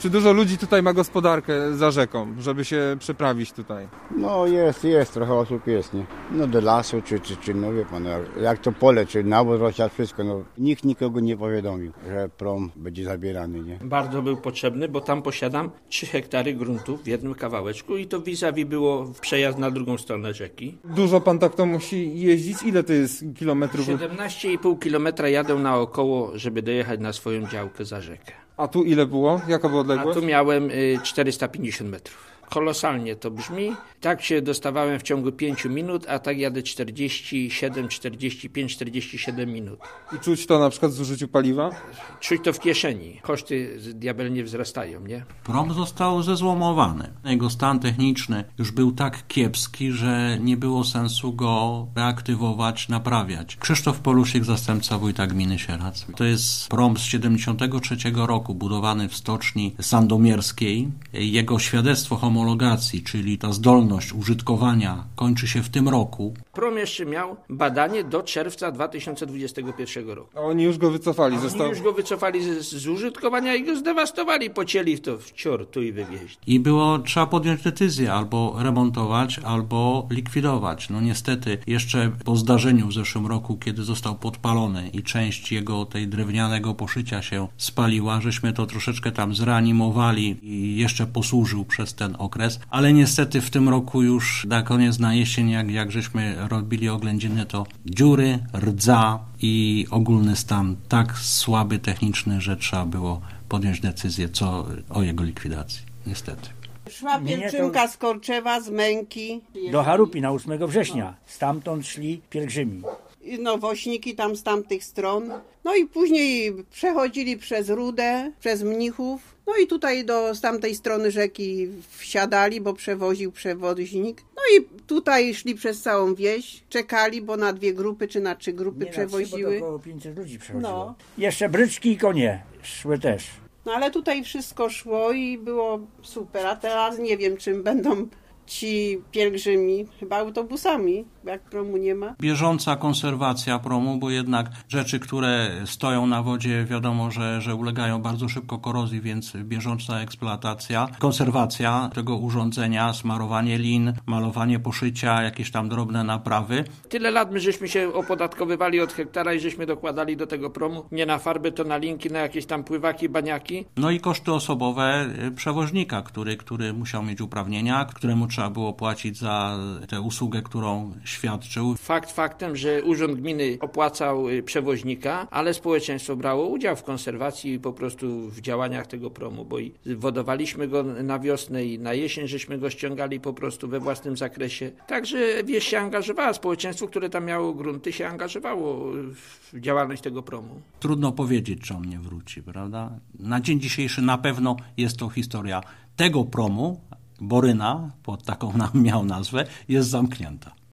Czy dużo ludzi tutaj ma gospodarkę za rzeką, żeby się przeprawić tutaj? No jest, trochę osób jest, nie? No do lasu, czy no wie pan, jak to pole, czy nawóz rozsiadł, wszystko, no. Nikt nikogo nie powiadomił, że prom będzie zabierany, nie? Bardzo był potrzebny, bo tam posiadam 3 hektary gruntu w jednym kawałeczku i to vis-a-vis było przejazd na drugą stronę rzeki. Dużo pan tak to musi jeździć? Ile to jest kilometrów? 17,5 kilometra jadę naokoło, żeby dojechać na swoją działkę za rzekę. A tu ile było? Jaka była A odległość? tu miałem 450 metrów. Kolosalnie to brzmi. Tak się dostawałem w ciągu 5 minut, a tak jadę 47, 45, 47 minut. I czuć to na przykład w zużyciu paliwa? Czuć to w kieszeni. Koszty diabelnie wzrastają, nie? Prom został zezłomowany. Jego stan techniczny już był tak kiepski, że nie było sensu go reaktywować, naprawiać. Krzysztof Polusik, zastępca wójta gminy Sieradz. To jest prom z 73 roku, budowany w stoczni sandomierskiej. Jego świadectwo homologacji, czyli ta zdolność użytkowania, kończy się w tym roku. Prom jeszcze miał badanie do czerwca 2021 roku. A oni już go wycofali. Oni już go wycofali z użytkowania i go zdewastowali, pocięli to w cior tu i wywieźli. I trzeba podjąć decyzję albo remontować, albo likwidować. No niestety jeszcze po zdarzeniu w zeszłym roku, kiedy został podpalony i część jego tej drewnianego poszycia się spaliła, żeśmy to troszeczkę tam zreanimowali i jeszcze posłużył przez ten okres, ale niestety w tym roku już na koniec, na jesień, jak żeśmy robili oględziny, to dziury, rdza i ogólny stan tak słaby techniczny, że trzeba było podjąć decyzję o jego likwidacji. Niestety. Szła pielgrzymka z Korczewa, z Męki. Do Harupi na 8 września. Stamtąd szli pielgrzymi. No woźniki tam z tamtych stron. No i później przechodzili przez Rudę, przez Mnichów. No i tutaj z tamtej strony rzeki wsiadali, bo przewoził przewoźnik. No i tutaj szli przez całą wieś, czekali, bo na 2 grupy czy na 3 grupy przewoziły. Na 3, bo to około 500 ludzi przewoziło. No. Jeszcze bryczki i konie szły też. No ale tutaj wszystko szło i było super. A teraz nie wiem, czym będą ci pielgrzymi, chyba autobusami, jak promu nie ma. Bieżąca konserwacja promu, bo jednak rzeczy, które stoją na wodzie, wiadomo, że ulegają bardzo szybko korozji, więc bieżąca eksploatacja, konserwacja tego urządzenia, smarowanie lin, malowanie poszycia, jakieś tam drobne naprawy. Tyle lat my żeśmy się opodatkowywali od hektara i żeśmy dokładali do tego promu nie na farby, to na linki, na jakieś tam pływaki, baniaki. No i koszty osobowe przewoźnika, który musiał mieć uprawnienia, któremu trzeba było płacić za tę usługę, którą świadczył. Fakt faktem, że Urząd Gminy opłacał przewoźnika, ale społeczeństwo brało udział w konserwacji i po prostu w działaniach tego promu, bo i wodowaliśmy go na wiosnę i na jesień żeśmy go ściągali po prostu we własnym zakresie. Także wieś się angażowała, społeczeństwo, które tam miało grunty, się angażowało w działalność tego promu. Trudno powiedzieć, czy on nie wróci, prawda? Na dzień dzisiejszy na pewno jest to historia tego promu. Boryna, pod taką miał nazwę, jest zamknięta.